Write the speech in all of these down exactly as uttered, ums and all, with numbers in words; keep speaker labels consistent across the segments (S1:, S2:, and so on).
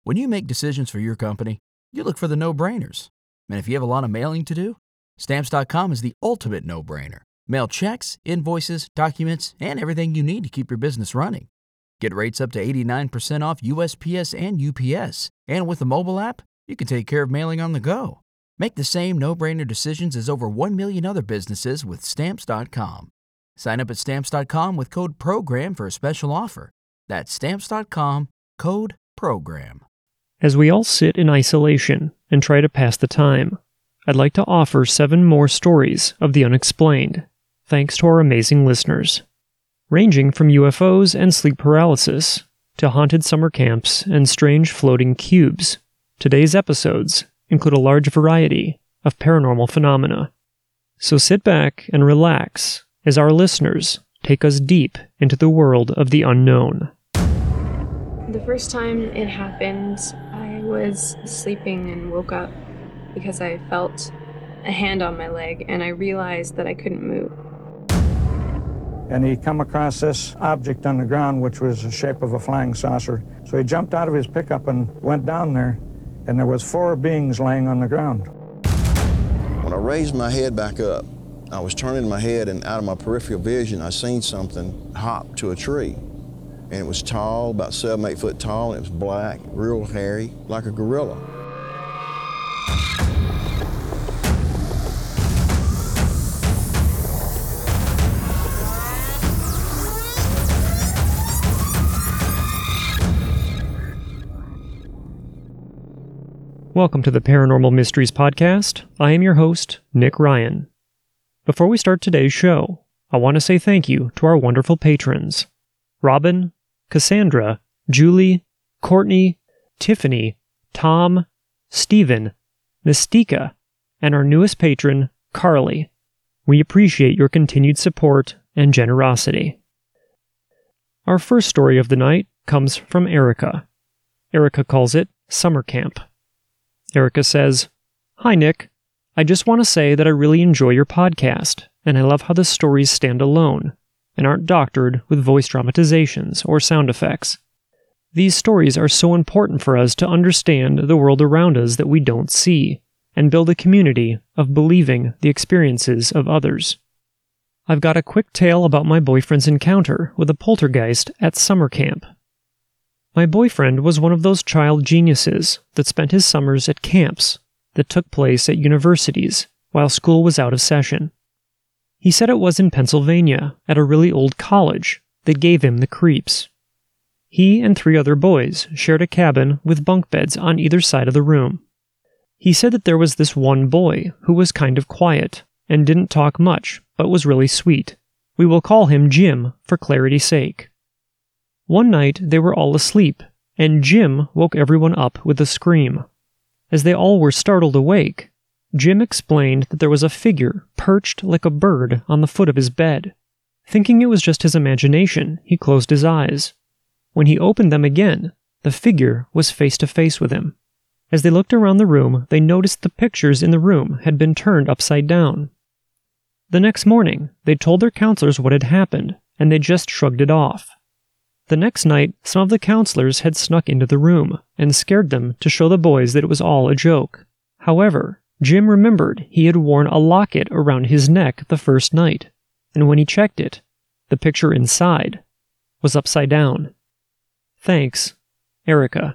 S1: When you make decisions for your company, you look for the no-brainers. And if you have a lot of mailing to do, Stamps dot com is the ultimate no-brainer. Mail checks, invoices, documents, and everything you need to keep your business running. Get rates up to eighty-nine percent off U S P S and U P S. And with the mobile app, you can take care of mailing on the go. Make the same no-brainer decisions as over one million other businesses with Stamps dot com. Sign up at Stamps dot com with code PROGRAM for a special offer. That's Stamps dot com, code PROGRAM.
S2: As we all sit in isolation and try to pass the time, I'd like to offer seven more stories of the unexplained, thanks to our amazing listeners. Ranging from U F Os and sleep paralysis, to haunted summer camps and strange floating cubes, today's episodes include a large variety of paranormal phenomena. So sit back and relax as our listeners take us deep into the world of the unknown.
S3: The first time it happened, I was sleeping and woke up because I felt a hand on my leg and I realized that I couldn't move.
S4: And he come across this object on the ground, which was the shape of a flying saucer. So he jumped out of his pickup and went down there, and there was four beings laying on the ground.
S5: When I raised my head back up, I was turning my head, and out of my peripheral vision, I seen something hop to a tree. And it was tall, about seven, eight foot tall, and it was black, real hairy, like a gorilla.
S2: Welcome to the Paranormal Mysteries Podcast. I am your host, Nick Ryan. Before we start today's show, I want to say thank you to our wonderful patrons, Robin, Cassandra, Julie, Courtney, Tiffany, Tom, Stephen, Mystica, and our newest patron, Carly. We appreciate your continued support and generosity. Our first story of the night comes from Erica. Erica calls it Summer Camp. Erica says, "Hi Nick, I just want to say that I really enjoy your podcast, and I love how the stories stand alone and aren't doctored with voice dramatizations or sound effects. These stories are so important for us to understand the world around us that we don't see, and build a community of believing the experiences of others. I've got a quick tale about my boyfriend's encounter with a poltergeist at summer camp. My boyfriend was one of those child geniuses that spent his summers at camps that took place at universities while school was out of session. He said it was in Pennsylvania, at a really old college, that gave him the creeps. He and three other boys shared a cabin with bunk beds on either side of the room. He said that there was this one boy who was kind of quiet and didn't talk much, but was really sweet. We will call him Jim for clarity's sake. One night they were all asleep, and Jim woke everyone up with a scream. As they all were startled awake, Jim explained that there was a figure perched like a bird on the foot of his bed. Thinking it was just his imagination, he closed his eyes. When he opened them again, the figure was face to face with him. As they looked around the room, they noticed the pictures in the room had been turned upside down. The next morning, they told their counselors what had happened, and they just shrugged it off. The next night, some of the counselors had snuck into the room and scared them to show the boys that it was all a joke. However, Jim remembered he had worn a locket around his neck the first night, and when he checked it, the picture inside was upside down. Thanks, Erica."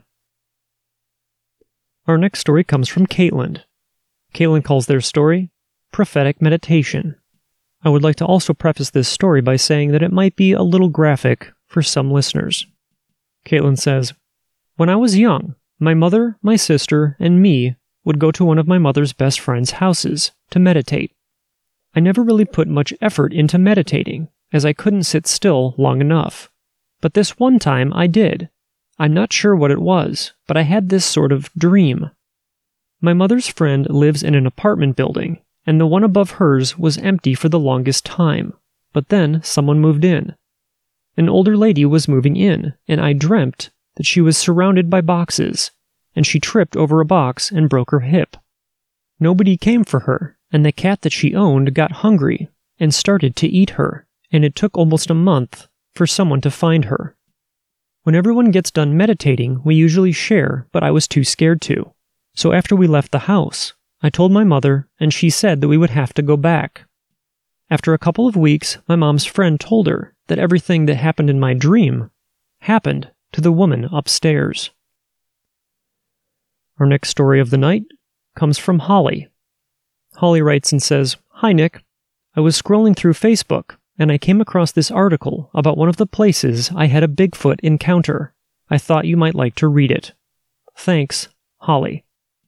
S2: Our next story comes from Caitlin. Caitlin calls their story Prophetic Meditation. I would like to also preface this story by saying that it might be a little graphic for some listeners. Caitlin says, "When I was young, my mother, my sister, and me would go to one of my mother's best friend's houses to meditate. I never really put much effort into meditating, as I couldn't sit still long enough. But this one time I did. I'm not sure what it was, but I had this sort of dream. My mother's friend lives in an apartment building, and the one above hers was empty for the longest time, but then someone moved in. An older lady was moving in, and I dreamt that she was surrounded by boxes, and she tripped over a box and broke her hip. Nobody came for her, and the cat that she owned got hungry and started to eat her, and it took almost a month for someone to find her. When everyone gets done meditating, we usually share, but I was too scared to. So after we left the house, I told my mother, and she said that we would have to go back. After a couple of weeks, my mom's friend told her that everything that happened in my dream happened to the woman upstairs. Our next story of the night comes from Holly. Holly writes and says, "Hi Nick, I was scrolling through Facebook and I came across this article about one of the places I had a Bigfoot encounter. I thought you might like to read it. Thanks, Holly."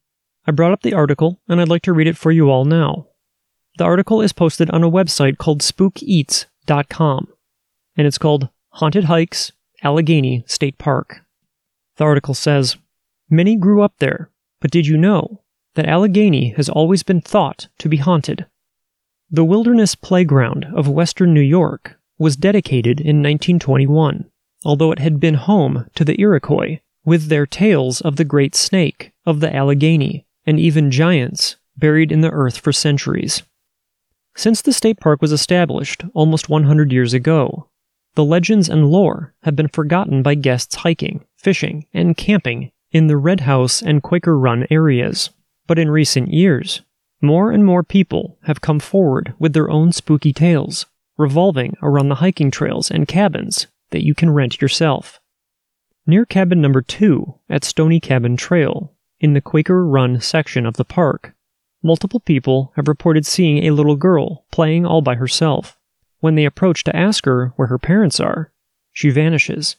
S2: I brought up the article and I'd like to read it for you all now. The article is posted on a website called spook eats dot com, and it's called Haunted Hikes, Allegheny State Park. The article says, "Many grew up there, but did you know that Allegheny has always been thought to be haunted? The Wilderness Playground of Western New York was dedicated in nineteen twenty-one, although it had been home to the Iroquois, with their tales of the Great Snake of the Allegheny, and even giants buried in the earth for centuries. Since the state park was established almost one hundred years ago, the legends and lore have been forgotten by guests hiking, fishing, and camping in the Red House and Quaker Run areas. But in recent years, more and more people have come forward with their own spooky tales, revolving around the hiking trails and cabins that you can rent yourself. Near cabin number two at Stony Cabin Trail, in the Quaker Run section of the park, multiple people have reported seeing a little girl playing all by herself. When they approach to ask her where her parents are, she vanishes.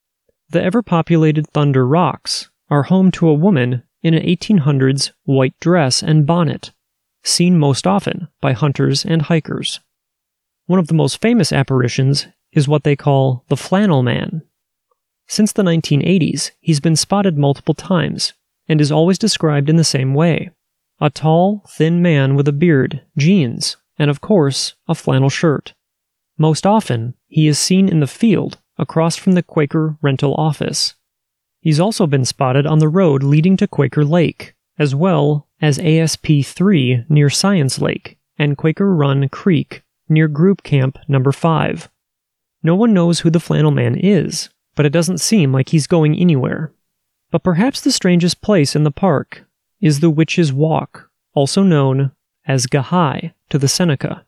S2: The ever-populated Thunder Rocks are home to a woman in an eighteen hundreds white dress and bonnet, seen most often by hunters and hikers. One of the most famous apparitions is what they call the Flannel Man. Since the nineteen eighties, he's been spotted multiple times, and is always described in the same way. A tall, thin man with a beard, jeans, and of course, a flannel shirt. Most often, he is seen in the field across from the Quaker rental office. He's also been spotted on the road leading to Quaker Lake, as well as A S P three near Science Lake, and Quaker Run Creek near Group Camp number five. No one knows who the Flannel Man is, but it doesn't seem like he's going anywhere. But perhaps the strangest place in the park is the Witch's Walk, also known as Gahai to the Seneca.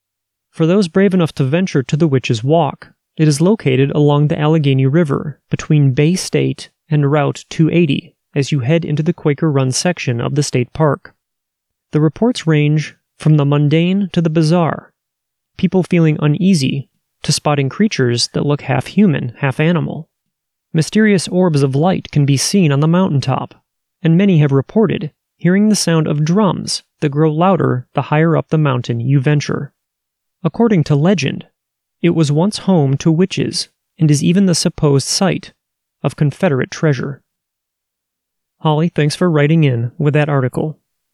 S2: For those brave enough to venture to the Witch's Walk, it is located along the Allegheny River between Bay State and Route two eighty as you head into the Quaker Run section of the state park. The reports range from the mundane to the bizarre, people feeling uneasy to spotting creatures that look half human, half animal. Mysterious orbs of light can be seen on the mountaintop, and many have reported hearing the sound of drums that grow louder the higher up the mountain you venture. According to legend, it was once home to witches and is even the supposed site of Confederate treasure. Holly, thanks for writing in with that article.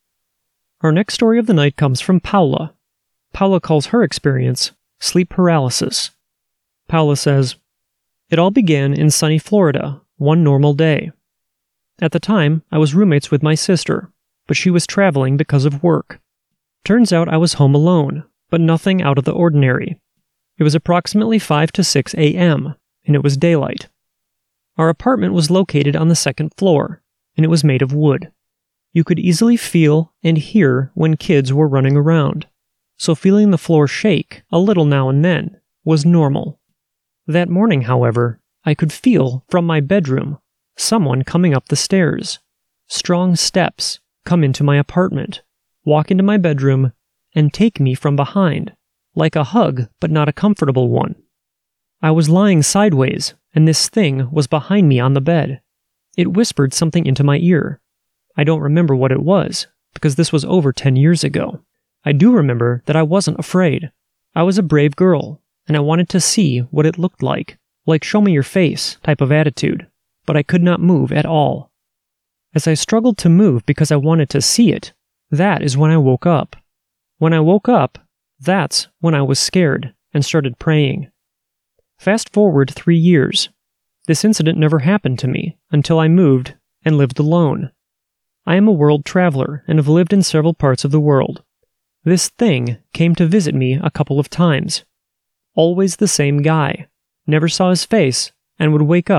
S2: Our next story of the night comes from Paula. Paula calls her experience sleep paralysis. Paula says, "It all began in sunny Florida, one normal day. At the time, I was roommates with my sister, but she was traveling because of work. Turns out I was home alone, but nothing out of the ordinary. It was approximately five to six a.m., and it was daylight. Our apartment was located on the second floor, and it was made of wood. You could easily feel and hear when kids were running around, so feeling the floor shake a little now and then was normal. That morning, however, I could feel from my bedroom someone coming up the stairs. Strong steps come into my apartment, walk into my bedroom, and take me from behind, like a hug but not a comfortable one. I was lying sideways, and this thing was behind me on the bed. It whispered something into my ear. I don't remember what it was, because this was over ten years ago. I do remember that I wasn't afraid. I was a brave girl, and I wanted to see what it looked like, like show me your face type of attitude, but I could not move at all. As I struggled to move because I wanted to see it, that is when I woke up. When I woke up, that's when I was scared and started praying. Fast forward three years. This incident never happened to me until I moved and lived alone. I am a world traveler and have lived in several parts of the world. This thing came to visit me a couple of times. Always the same guy. Never saw his face and would wake up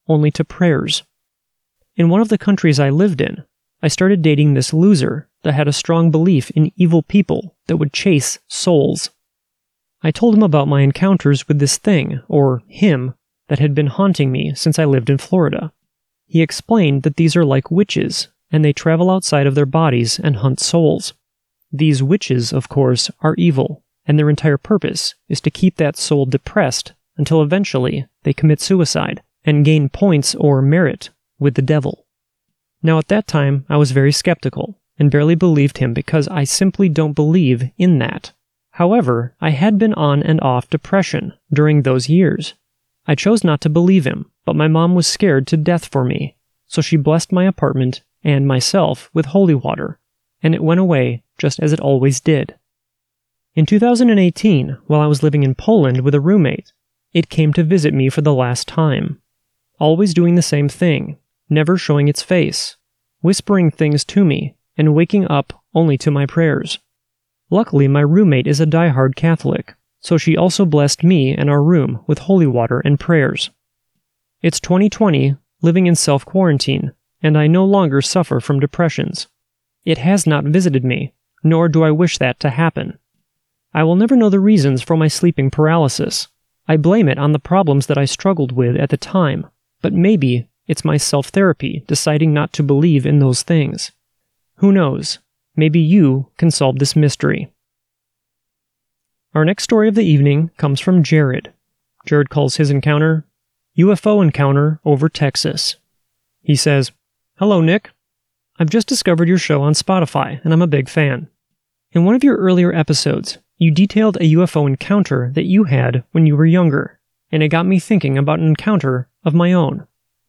S2: only to prayers. In one of the countries I lived in, I started dating this loser that had a strong belief in evil people that would chase souls. I told him about my encounters with this thing, or him, that had been haunting me since I lived in Florida. He explained that these are like witches, and they travel outside of their bodies and hunt souls. These witches, of course, are evil, and their entire purpose is to keep that soul depressed until eventually they commit suicide and gain points or merit with the devil. Now at that time, I was very skeptical and barely believed him because I simply don't believe in that. However, I had been on and off depression during those years. I chose not to believe him, but my mom was scared to death for me, so she blessed my apartment and myself with holy water, and it went away just as it always did. In two thousand eighteen, while I was living in Poland with a roommate, it came to visit me for the last time. Always doing the same thing, never showing its face, whispering things to me, and waking up only to my prayers. Luckily, my roommate is a diehard Catholic, so she also blessed me and our room with holy water and prayers. It's twenty twenty, living in self-quarantine, and I no longer suffer from depressions. It has not visited me, nor do I wish that to happen. I will never know the reasons for my sleeping paralysis. I blame it on the problems that I struggled with at the time, but maybe it's my self-therapy deciding not to believe in those things. Who knows? Maybe you can solve this mystery. Our next story of the evening comes from Jared. Jared calls his encounter, U F O Encounter Over Texas. He says, "Hello, Nick. I've just discovered your show on Spotify, and I'm a big fan. In one of your earlier episodes, you detailed a U F O encounter that you had when you were younger, and it got me thinking about an encounter of my own.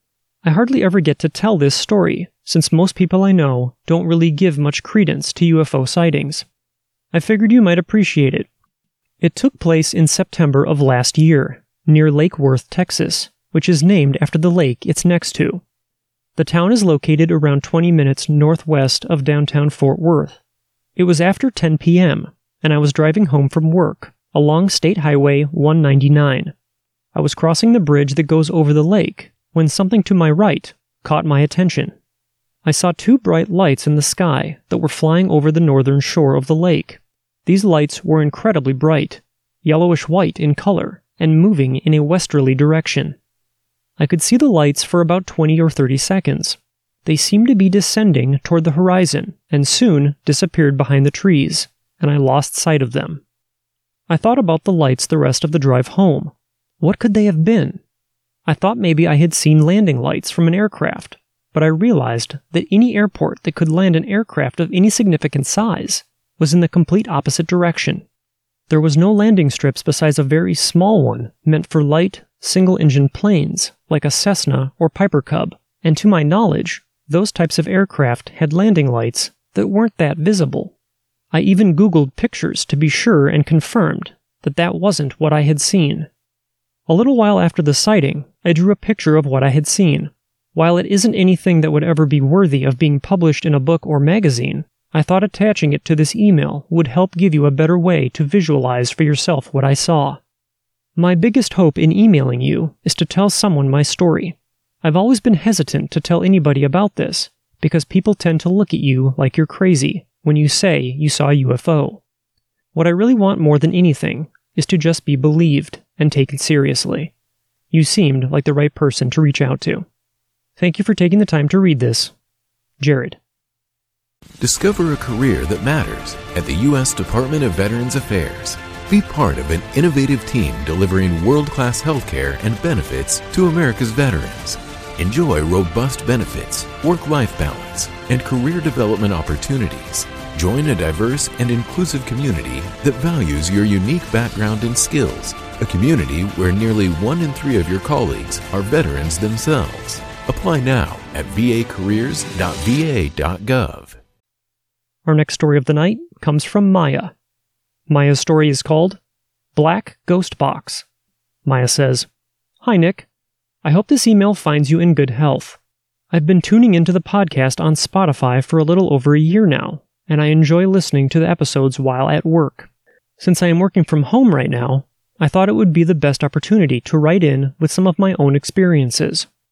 S2: I hardly ever get to tell this story, since most people I know don't really give much credence to U F O sightings. I figured you might appreciate it. It took place in September of last year, near Lake Worth, Texas, which is named after the lake it's next to. The town is located around twenty minutes northwest of downtown Fort Worth. It was after ten p.m., and I was driving home from work, along State Highway one ninety-nine. I was crossing the bridge that goes over the lake, when something to my right caught my attention. I saw two bright lights in the sky that were flying over the northern shore of the lake. These lights were incredibly bright, yellowish-white in color, and moving in a westerly direction. I could see the lights for about twenty or thirty seconds. They seemed to be descending toward the horizon, and soon disappeared behind the trees, and I lost sight of them. I thought about the lights the rest of the drive home. What could they have been? I thought maybe I had seen landing lights from an aircraft, but I realized that any airport that could land an aircraft of any significant size was in the complete opposite direction. There was no landing strips besides a very small one meant for light, single-engine planes like a Cessna or Piper Cub, and to my knowledge, those types of aircraft had landing lights that weren't that visible. I even Googled pictures to be sure and confirmed that that wasn't what I had seen. A little while after the sighting, I drew a picture of what I had seen. While it isn't anything that would ever be worthy of being published in a book or magazine, I thought attaching it to this email would help give you a better way to visualize for yourself what I saw. My biggest hope in emailing you is to tell someone my story. I've always been hesitant to tell anybody about this, because people tend to look at you like you're crazy when you say you saw a U F O. What I really want more than anything is to just be believed and taken seriously. You seemed like the right person to reach out to. Thank you for taking the time to read this. Jared.
S6: Discover a career that matters at the U S Department of Veterans Affairs. Be part of an innovative team delivering world-class healthcare and benefits to America's veterans. Enjoy robust benefits, work-life balance, and career development opportunities. Join a diverse and inclusive community that values your unique background and skills. A community where nearly one in three of your colleagues are veterans themselves. Apply now at v a careers dot v a dot gov.
S2: Our next story of the night comes from Maya. Maya's story is called Black Ghost Box. Maya says, "Hi, Nick. I hope this email finds you in good health. I've been tuning into the podcast on Spotify for a little over a year now, and I enjoy listening to the episodes while at work. Since I am working from home right now, I thought it would be the best opportunity to write in with some of my own experiences.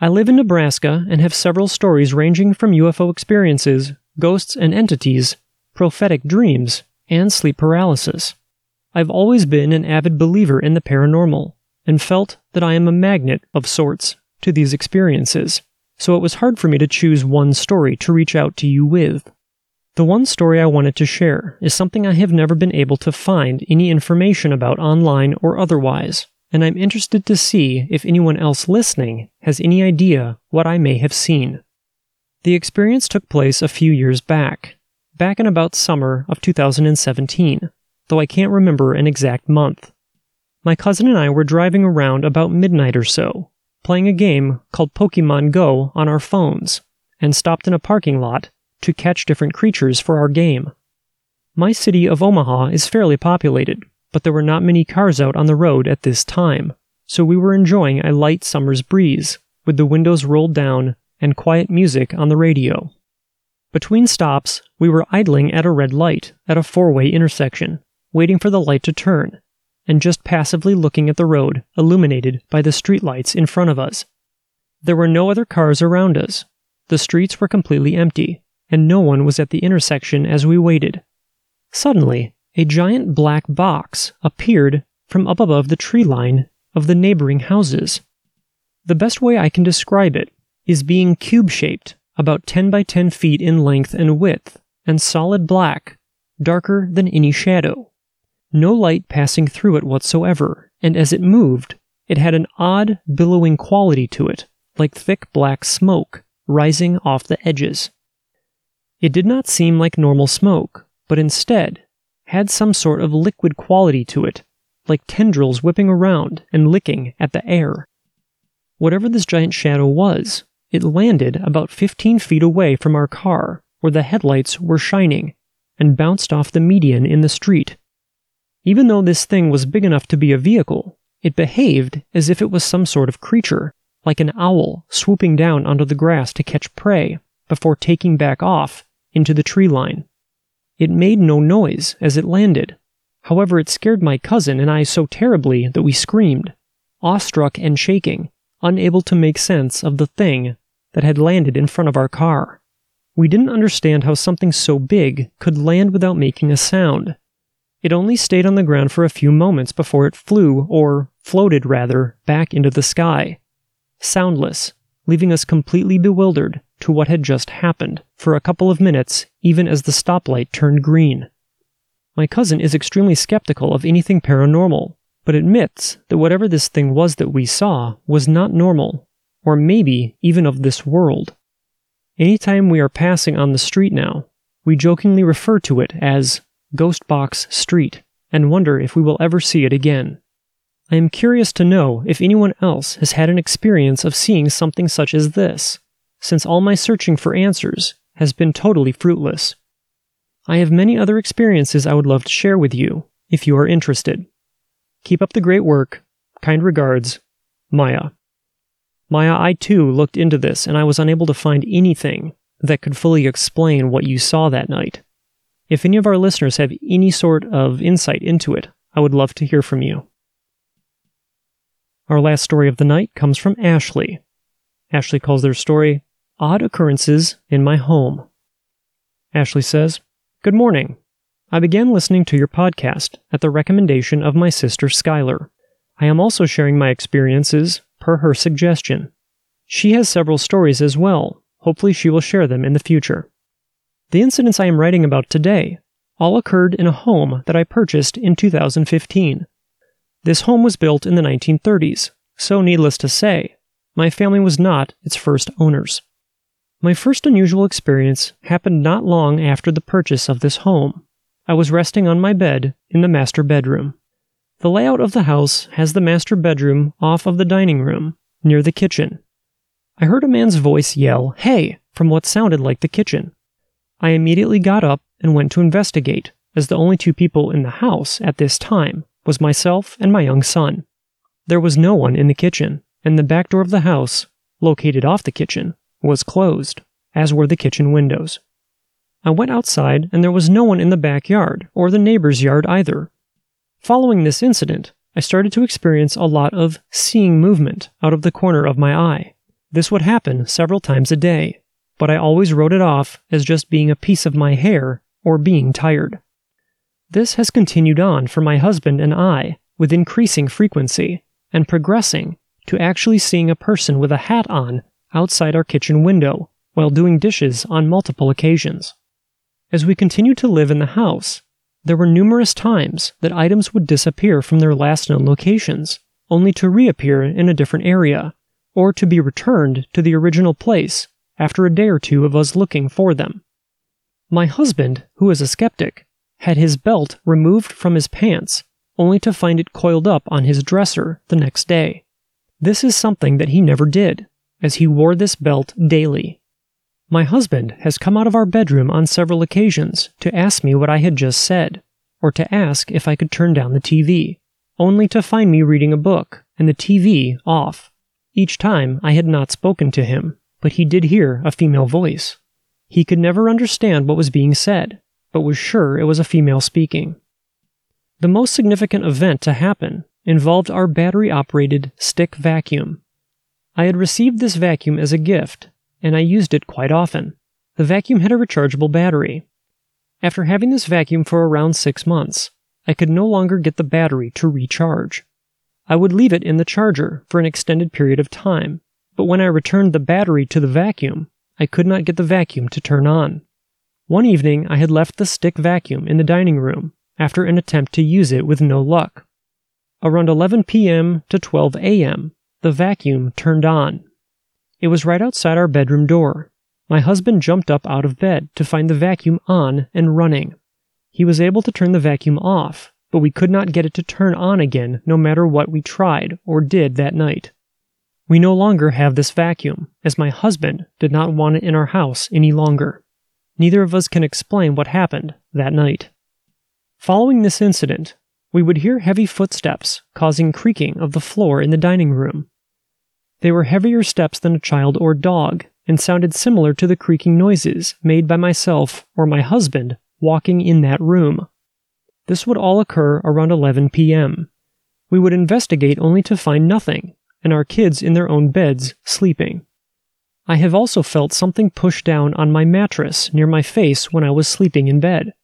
S2: I live in Nebraska and have several stories ranging from U F O experiences, ghosts and entities, prophetic dreams, and sleep paralysis. I've always been an avid believer in the paranormal, and felt that I am a magnet of sorts to these experiences, so it was hard for me to choose one story to reach out to you with. The one story I wanted to share is something I have never been able to find any information about online or otherwise, and I'm interested to see if anyone else listening has any idea what I may have seen. The experience took place a few years back, back in about summer of two thousand seventeen, though I can't remember an exact month. My cousin and I were driving around about midnight or so, playing a game called Pokemon Go on our phones, and stopped in a parking lot to catch different creatures for our game. My city of Omaha is fairly populated, but there were not many cars out on the road at this time, so we were enjoying a light summer's breeze, with the windows rolled down and quiet music on the radio. Between stops, we were idling at a red light at a four-way intersection, waiting for the light to turn, and just passively looking at the road illuminated by the streetlights in front of us. There were no other cars around us. The streets were completely empty, and no one was at the intersection as we waited. Suddenly, a giant black box appeared from up above the tree line of the neighboring houses. The best way I can describe it is being cube-shaped, about ten by ten feet in length and width, and solid black, darker than any shadow. No light passing through it whatsoever, and as it moved, it had an odd, billowing quality to it, like thick black smoke, rising off the edges. It did not seem like normal smoke, but instead had some sort of liquid quality to it, like tendrils whipping around and licking at the air. Whatever this giant shadow was, it landed about fifteen feet away from our car, where the headlights were shining, and bounced off the median in the street. Even though this thing was big enough to be a vehicle, it behaved as if it was some sort of creature, like an owl swooping down onto the grass to catch prey, before taking back off into the tree line. It made no noise as it landed. However, it scared my cousin and I so terribly that we screamed, awestruck and shaking, unable to make sense of the thing that had landed in front of our car. We didn't understand how something so big could land without making a sound. It only stayed on the ground for a few moments before it flew, or floated rather, back into the sky, soundless, leaving us completely bewildered to what had just happened for a couple of minutes, even as the stoplight turned green. My cousin is extremely skeptical of anything paranormal, but admits that whatever this thing was that we saw was not normal, or maybe even of this world. Anytime we are passing on the street now, we jokingly refer to it as Ghost Box Street, and wonder if we will ever see it again. I am curious to know if anyone else has had an experience of seeing something such as this, since all my searching for answers has been totally fruitless. I have many other experiences I would love to share with you, if you are interested. Keep up the great work. Kind regards, Maya. Maya, I too looked into this and I was unable to find anything that could fully explain what you saw that night. If any of our listeners have any sort of insight into it, I would love to hear from you. Our last story of the night comes from Ashley. Ashley calls their story, Odd Occurrences in My Home. Ashley says, Good morning. I began listening to your podcast at the recommendation of my sister Skylar. I am also sharing my experiences per her suggestion. She has several stories as well. Hopefully she will share them in the future. The incidents I am writing about today all occurred in a home that I purchased in two thousand fifteen. This home was built in the nineteen thirties, so needless to say, my family was not its first owners. My first unusual experience happened not long after the purchase of this home. I was resting on my bed in the master bedroom. The layout of the house has the master bedroom off of the dining room, near the kitchen. I heard a man's voice yell, "Hey!" from what sounded like the kitchen. I immediately got up and went to investigate, as the only two people in the house at this time was myself and my young son. There was no one in the kitchen, and the back door of the house, located off the kitchen, was closed, as were the kitchen windows. I went outside, and there was no one in the backyard, or the neighbor's yard either. Following this incident, I started to experience a lot of seeing movement out of the corner of my eye, This would happen several times a day, but I always wrote it off as just being a piece of my hair or being tired. This has continued on for my husband and I with increasing frequency and progressing to actually seeing a person with a hat on outside our kitchen window while doing dishes on multiple occasions. As we continued to live in the house, there were numerous times that items would disappear from their last known locations, only to reappear in a different area, or to be returned to the original place after a day or two of us looking for them. My husband, who is a skeptic, had his belt removed from his pants, only to find it coiled up on his dresser the next day. This is something that he never did, as he wore this belt daily. My husband has come out of our bedroom on several occasions to ask me what I had just said, or to ask if I could turn down the T V, only to find me reading a book and the T V off. Each time I had not spoken to him, but he did hear a female voice. He could never understand what was being said, but was sure it was a female speaking. The most significant event to happen involved our battery-operated stick vacuum. I had received this vacuum as a gift, and I used it quite often. The vacuum had a rechargeable battery. After having this vacuum for around six months, I could no longer get the battery to recharge. I would leave it in the charger for an extended period of time, but when I returned the battery to the vacuum, I could not get the vacuum to turn on. One evening, I had left the stick vacuum in the dining room after an attempt to use it with no luck. Around eleven p.m. to twelve a.m., the vacuum turned on. It was right outside our bedroom door. My husband jumped up out of bed to find the vacuum on and running. He was able to turn the vacuum off, but we could not get it to turn on again no matter what we tried or did that night. We no longer have this vacuum, as my husband did not want it in our house any longer. Neither of us can explain what happened that night. Following this incident, we would hear heavy footsteps causing creaking of the floor in the dining room. They were heavier steps than a child or dog, and sounded similar to the creaking noises made by myself or my husband walking in that room. This would all occur around eleven p.m. We would investigate only to find nothing, and our kids in their own beds sleeping. I have also felt something push down on my mattress near my face when I was sleeping in bed.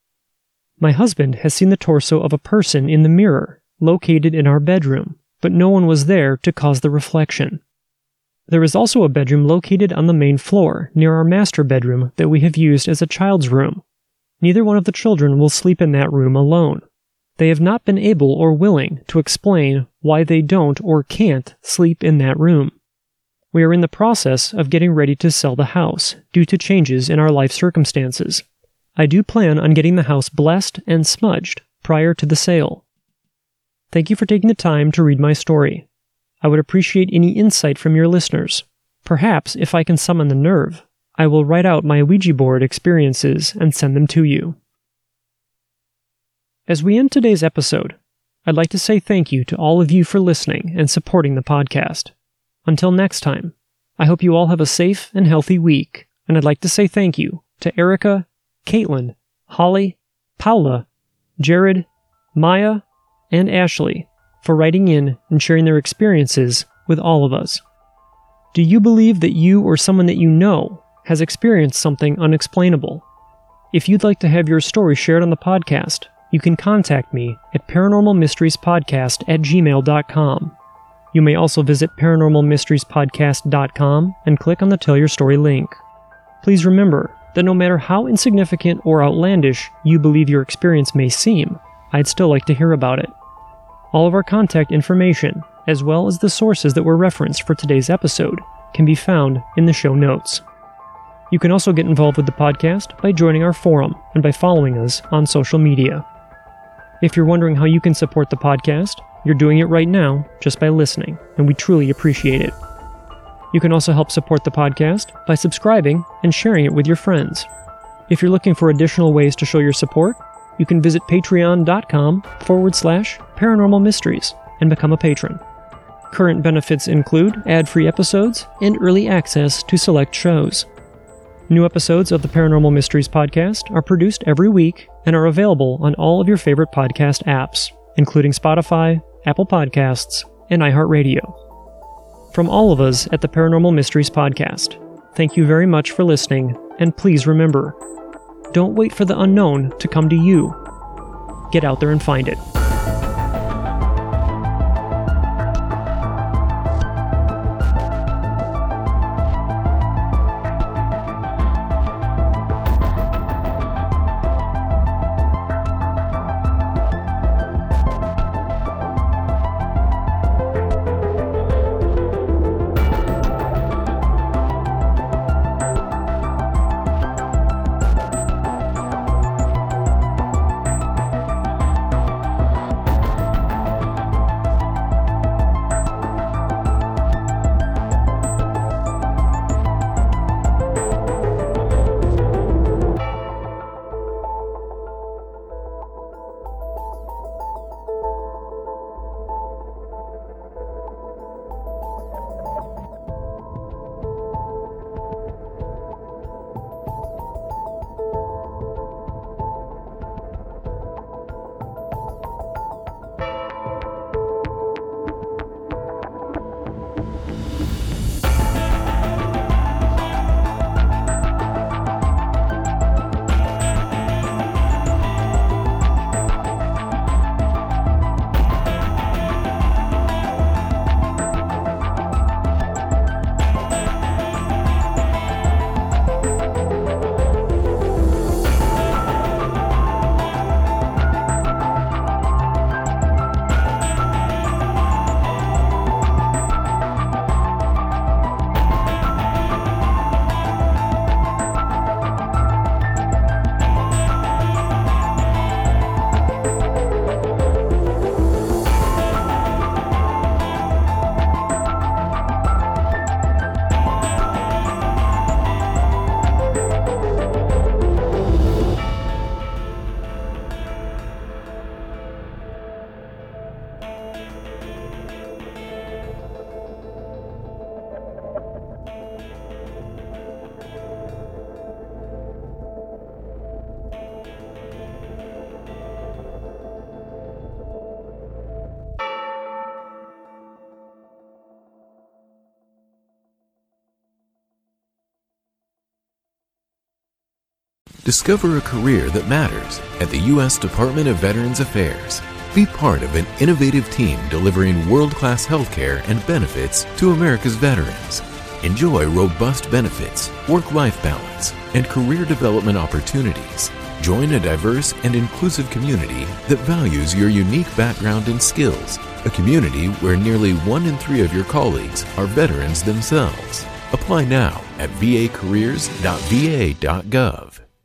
S2: My husband has seen the torso of a person in the mirror, located in our bedroom, but no one was there to cause the reflection. There is also a bedroom located on the main floor near our master bedroom that we have used as a child's room. Neither one of the children will sleep in that room alone. They have not been able or willing to explain why they don't or can't sleep in that room. We are in the process of getting ready to sell the house due to changes in our life circumstances. I do plan on getting the house blessed and smudged prior to the sale. Thank you for taking the time to read my story. I would appreciate any insight from your listeners. Perhaps if I can summon the nerve, I will write out my Ouija board experiences and send them to you. As we end today's episode, I'd like to say thank you to all of you for listening and supporting the podcast. Until next time, I hope you all have a safe and healthy week, and I'd like to say thank you to Erica, Caitlin, Holly, Paula, Jared, Maya, and Ashley for writing in and sharing their experiences with all of us. Do you believe that you or someone that you know has experienced something unexplainable? If you'd like to have your story shared on the podcast, you can contact me at paranormal mysteries podcast at gmail dot com. You may also visit paranormal mysteries podcast dot com and click on the Tell Your Story link. Please remember that no matter how insignificant or outlandish you believe your experience may seem, I'd still like to hear about it. All of our contact information, as well as the sources that were referenced for today's episode, can be found in the show notes. You can also get involved with the podcast by joining our forum and by following us on social media. If you're wondering how you can support the podcast, you're doing it right now just by listening, and we truly appreciate it. You can also help support the podcast by subscribing and sharing it with your friends. If you're looking for additional ways to show your support, you can visit patreon.com forward slash paranormal mysteries and become a patron. Current benefits include ad-free episodes and early access to select shows. New episodes of the Paranormal Mysteries podcast are produced every week and are available on all of your favorite podcast apps, including Spotify, Apple Podcasts, and iHeartRadio. From all of us at the Paranormal Mysteries Podcast, thank you very much for listening, and please remember, don't wait for the unknown to come to you. Get out there and find it.
S6: Discover a career that matters at the U S Department of Veterans Affairs. Be part of an innovative team delivering world-class healthcare and benefits to America's veterans. Enjoy robust benefits, work-life balance, and career development opportunities. Join a diverse and inclusive community that values your unique background and skills. A community where nearly one in three of your colleagues are veterans themselves. Apply now at v a careers dot v a dot gov.